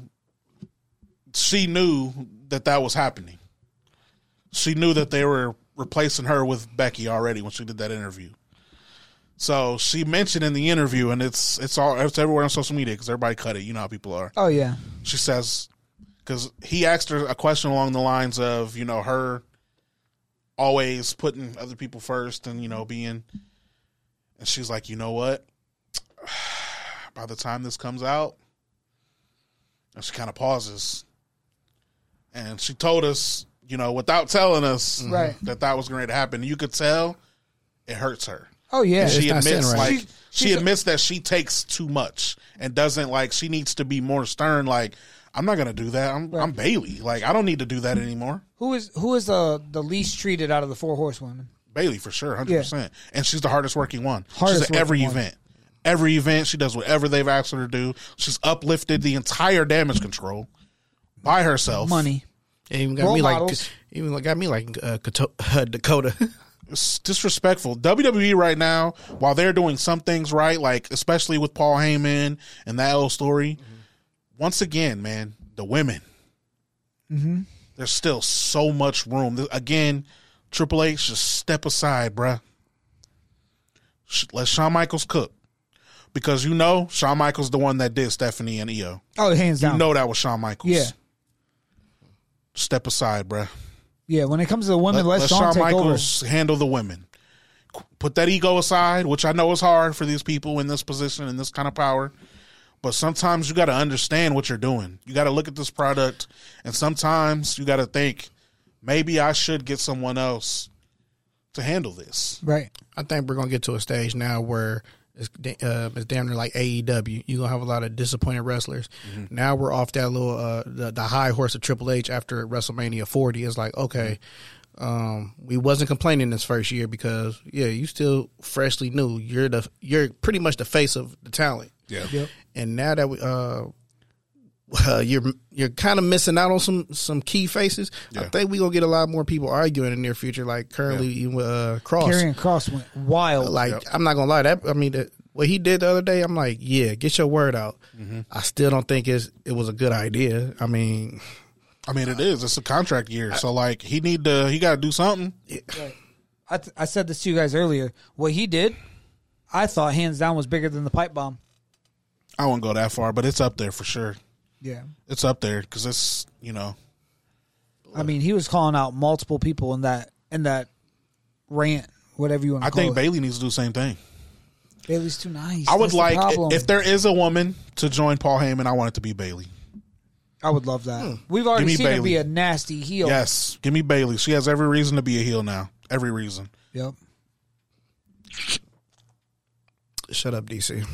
she knew that was happening. She knew that they were replacing her with Becky already when she did that interview. So she mentioned in the interview, and it's everywhere on social media because everybody cut it. You know how people are. Oh, yeah. She says, because he asked her a question along the lines of, you know, her always putting other people first and, you know, being, and she's like, you know what? By the time this comes out, and she kind of pauses, and she told us, you know, without telling us Right. that was going to happen. You could tell it hurts her. Oh, yeah. And she not admits, sitting right. like, she admits that she takes too much and doesn't, like, she needs to be more stern. Like, I'm not going to do that. I'm Bailey. Like, I don't need to do that anymore. Who is the least treated out of the 4 horsewomen? Bailey, for sure, 100%. And she's the hardest working one. Hardest She's at every working one. event. Every event, she does whatever they've asked her to do. She's uplifted the entire Damage Control by herself. Money. It even got Role me models. like Dakota. It's disrespectful. WWE right now, while they're doing some things right, like especially with Paul Heyman and that whole story, once again, man, the women. Mm-hmm. There's still so much room. Again, Triple H, just step aside, bruh. Let Shawn Michaels cook. Because you know Shawn Michaels the one that did Stephanie and Io. Oh, hands down. You know that was Shawn Michaels. Yeah. Step aside, bruh. Yeah, when it comes to the women, let Shawn Shawn take Michaels handle the women. Put that ego aside, which I know is hard for these people in this position and this kind of power. But sometimes you got to understand what you're doing. You got to look at this product, and sometimes you got to think, maybe I should get someone else to handle this. over. Right. I think we're gonna get to a stage now where it's damn near like AEW. You're gonna have a lot of disappointed wrestlers. Mm-hmm. Now we're off that little the high horse of Triple H after WrestleMania 40. It's like, okay, We wasn't complaining this first year because you still freshly new. You're pretty much the face of the talent. Yeah. Yep. And now that you're kind of missing out on some key faces. Yeah. I think we're gonna get a lot more people arguing in the near future. Like currently, Cross. Karrion Kross went wild. Like I'm not gonna lie, what he did the other day, I'm like, get your word out. Mm-hmm. I still don't think it was a good idea. I mean, it is. It's a contract year, so like he got to do something. Right. I said this to you guys earlier. What he did, I thought hands down was bigger than the pipe bomb. I won't go that far, but it's up there for sure. Yeah, it's up there because it's I mean, he was calling out multiple people in that rant, whatever you want to call it. I think Bayley needs to do the same thing. Bayley's too nice. I would That's like if there is a woman to join Paul Heyman, I want it to be Bayley. I would love that. We've already seen her be a nasty heel. Yes, give me Bayley. She has every reason to be a heel now. Every reason. Yep. Shut up, DC.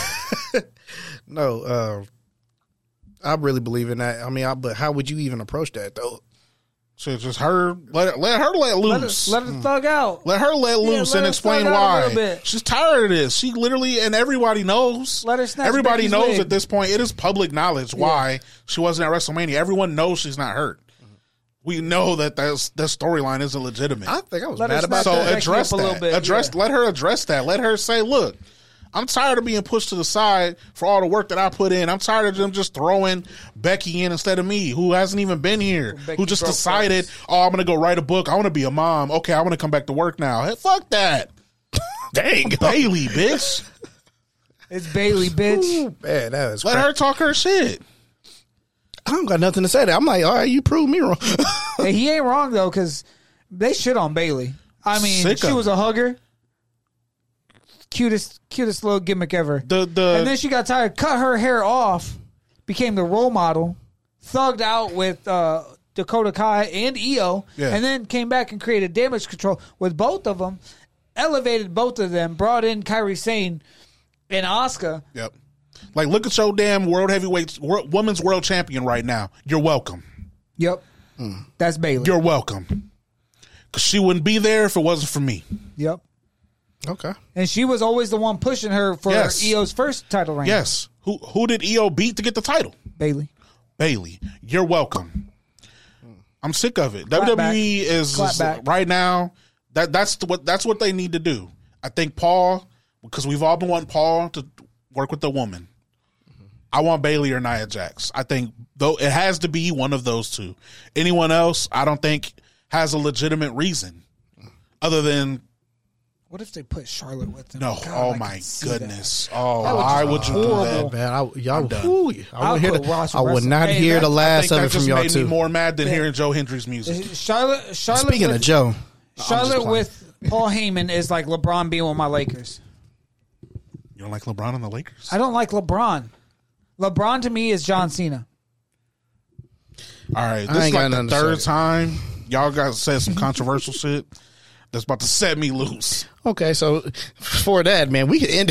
No, I really believe in that. I mean, but how would you even approach that though? So just her let loose. Let her thug out. Let her let loose and explain why. She's tired of this. She literally, and everybody knows. Let her snatch Everybody Becky's knows wig. at this point. It is public knowledge why she wasn't at WrestleMania. Everyone knows she's not hurt. We know that that storyline isn't legitimate. I think I was Let her mad about snatch that. that address Becky up a that. little bit, Let her address that. Let her say, "Look, I'm tired of being pushed to the side for all the work that I put in. I'm tired of them just throwing Becky in instead of me, who hasn't even been here, who just decided, oh, I'm going to go write a book. I want to be a mom. Okay, I want to come back to work now. Hey, fuck that. Dang, Bayley, bitch. It's Bayley, bitch. Ooh, man, that was Let her talk her shit. I don't got nothing to say. I'm like, all right, you proved me wrong. Hey, he ain't wrong though, because they shit on Bayley. I mean, she was a hugger. Cutest little gimmick ever. And then she got tired, cut her hair off, became the role model, thugged out with Dakota Kai and Io, and then came back and created Damage Control with both of them, elevated both of them, brought in Kairi Sane and Asuka. Yep. Like, look at your damn women's world champion right now. You're welcome. Yep. That's Bayley. You're welcome. Because she wouldn't be there if it wasn't for me. Yep. Okay. And she was always the one pushing her for Io's first title reign. Yes. Who did Io beat to get the title? Bayley. You're welcome. I'm sick of it. Clap WWE back. is Clap back. right now. That's what they need to do. I think Paul, because we've all been wanting Paul to work with the woman. I want Bayley or Nia Jax. I think though it has to be one of those two. Anyone else, I don't think has a legitimate reason other than. What if they put Charlotte with them? No, God, oh my goodness. That. Oh, why would you do that? Man, I I'm would not hear the last of it from y'all made me two. more mad than hearing Joe Hendry's music. Charlotte Speaking with, of Joe, Charlotte with Paul Heyman is like LeBron being with my Lakers. You don't like LeBron on the Lakers? I don't like LeBron. LeBron to me is John Cena. All right, this is like the third time y'all guys said some controversial shit that's about to set me loose. Okay, so for that, man, we can end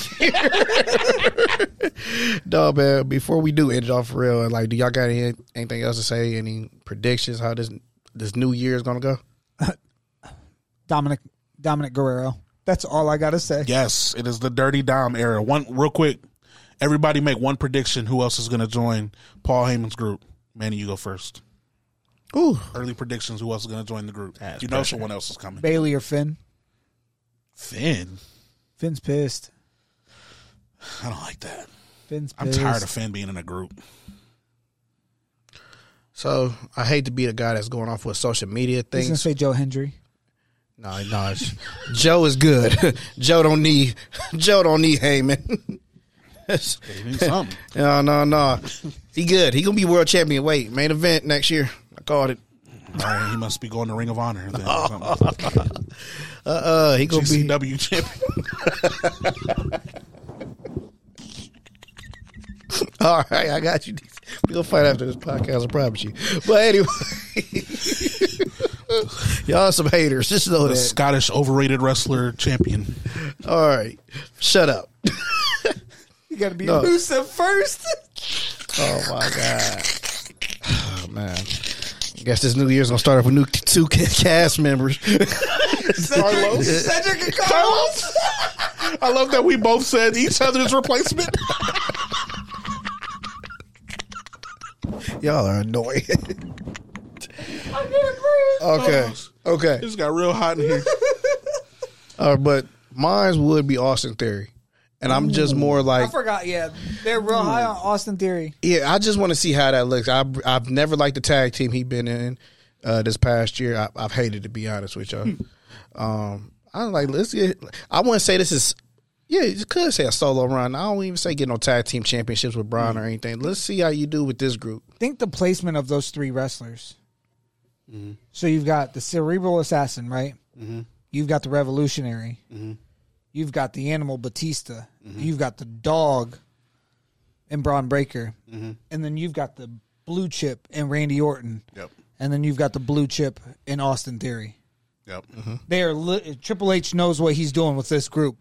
it right here. No, man, before we do end it off for real, like, do y'all got anything else to say? Any predictions how this new year is going to go? Dominic Guerrero. That's all I got to say. Yes, it is the Dirty Dom era. One real quick, everybody make one prediction. Who else is going to join Paul Heyman's group? Manny, you go first. Ooh, early predictions. Who else is going to join the group? You know someone else is coming. Bayley or Finn? Finn? Finn's pissed. I don't like that. Finn's I'm pissed. tired of Finn being in a group. So I hate to be the guy that's going off with social media He's things. going to say Joe Hendry. No, Joe is good. Joe don't need Heyman. He needs something. No. He good. He gonna be world champion. Wait, main event next year. I called it. All right, he must be going to Ring of Honor then. He gonna be GCW champion. All right, I got you. We'll fight after this podcast, I promise you. But anyway, y'all some haters. Just know The that. Scottish overrated wrestler champion. All right, shut up. You got to be elusive first. Oh my god. Oh man. Guess this New Year's gonna start off with new 2 cast members. Cedric and Carlos. I love that we both said each other's replacement. Y'all are annoying. I can't breathe. Okay. This got real hot in here. But mine would be Austin Theory. And I'm just more like... I forgot, yeah. They're real high on Austin Theory. Yeah, I just want to see how that looks. I've never liked the tag team he been in this past year. I've hated, to be honest with y'all. I'm like, I wouldn't say this is... Yeah, you could say a solo run. I don't even say get no tag team championships with Braun or anything. Let's see how you do with this group. Think the placement of those 3 wrestlers. So you've got the Cerebral Assassin, right? You've got the Revolutionary. You've got the Animal Batista. You've got the Dog and Braun Breaker. And then you've got the Blue Chip and Randy Orton. Yep. And then you've got the Blue Chip and Austin Theory. Yep. They are Triple H knows what he's doing with this group.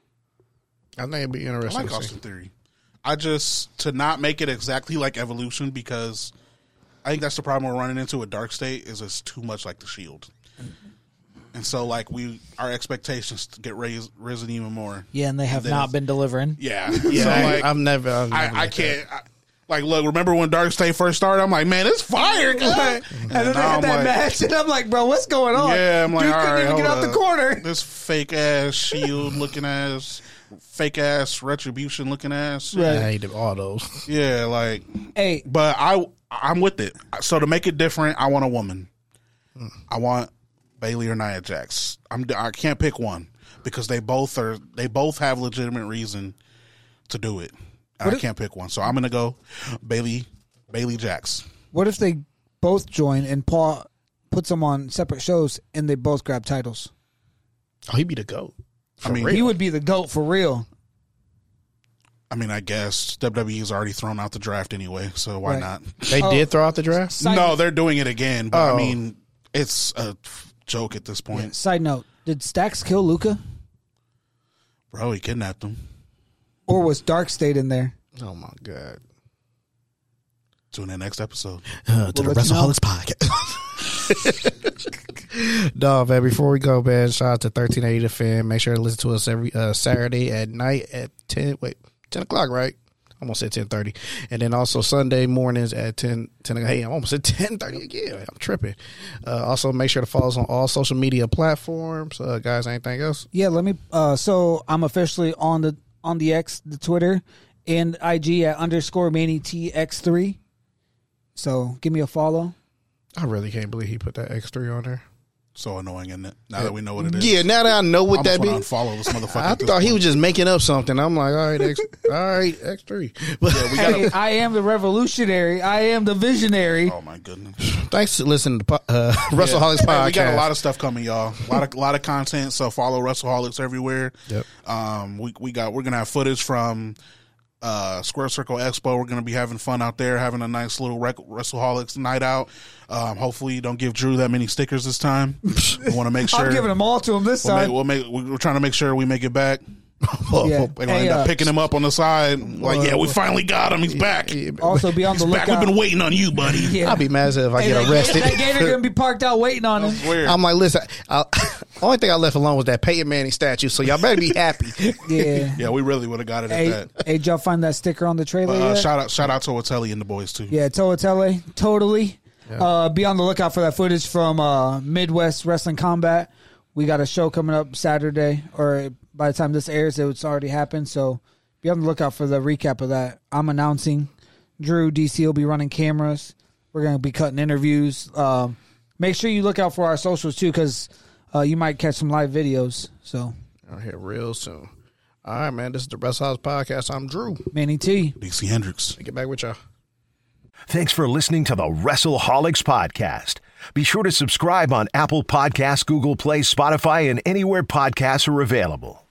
I think it'd be I interesting. like Austin Theory. To not make it exactly like Evolution, because I think that's the problem we're running into with Dark State, is it's too much like the Shield. And so, like, our expectations get risen even more. Yeah, and they have not been delivering. Yeah. Yeah, So, like, I've never I can't. Look, remember when Dark State first started? I'm like, man, it's fire. And then they had that match, and I'm like, bro, what's going on? Yeah, I'm like, Dude all couldn't right, even get out the corner. This fake ass Shield looking ass, fake ass Retribution looking ass. Right. I hate all those. Yeah, like, Hey, but I'm with it. So to make it different, I want a woman. I want Bayley or Nia Jax. I can't pick one because they both have legitimate reason to do it. I can't pick one, so I'm gonna go Bayley Jax. what if they both join and Paul puts them on separate shows and they both grab titles? Oh, he'd be the GOAT. He would be the GOAT for real. I mean, I guess WWE's already thrown out the draft anyway, so why Right. not? They did throw out the draft? No, they're doing it again, but Oh. I mean, it's a joke at this point. Side note, did Stax kill Luca? Bro, he kidnapped him. Or was Dark State in there? Oh, my God. Tune in next episode. To the WrestleHolics podcast. No, man, before we go, man, shout out to 1380 The Fan. Make sure to listen to us every Saturday at night at 10 o'clock, right? I almost said 10:30. And then also Sunday mornings at 10 hey, I almost said 10:30 again. I'm tripping. Also, make sure to follow us on all social media platforms. Guys, anything else? Yeah, let me. So I'm officially on the X, the Twitter, and IG at _MannyTX3. So give me a follow. I really can't believe he put that X3 on there. So annoying, isn't it? Now that we know what it is. Yeah, now that I know what that be. means. Unfollow this motherfucker. I thought he was just making up something. I'm like, all right, X3. But Yeah, we Hey, got. I am the revolutionary. I am the visionary. Oh my goodness. thanks for listening to WrestleHolics Podcast. Hey, we got a lot of stuff coming, y'all. A lot of content. So follow WrestleHolics everywhere. Yep. We're gonna have footage from Square Circle Expo. We're gonna be having fun out there, having a nice little WrestleHolics night out. Hopefully, you don't give Drew that many stickers this time. We want to make sure. I'm giving them all to him this time. We're trying to make sure we make it back. Yeah. They're gonna end up picking him up on the side. Like, yeah, we finally got him. He's back. Also, be on the He's back. lookout. We've been waiting on you, buddy. Yeah. I'll be mad as if I Hey, get arrested. That gator gonna be parked out waiting on him. Weird. I'm like, listen, only thing I left alone was that Peyton Manning statue, so y'all better be happy. Yeah. Yeah, we really would have got it Hey, at that. did y'all find that sticker on the trailer yet? Shout out to Otelli and the boys too. Yeah, Toatele, totally. Yeah. Be on the lookout for that footage from Midwest Wrestling Combat. We got a show coming up Saturday, or by the time this airs, it's already happened. So be on the lookout for the recap of that. I'm announcing. Drew, DC will be running cameras. We're going to be cutting interviews. Make sure you look out for our socials too, because you might catch some live videos. So I'll hear real soon. All right, man. This is the WrestleHolics Podcast. I'm Drew. Manny T. DC Hendricks. Get back with y'all. Thanks for listening to the WrestleHolics Podcast. Be sure to subscribe on Apple Podcasts, Google Play, Spotify, and anywhere podcasts are available.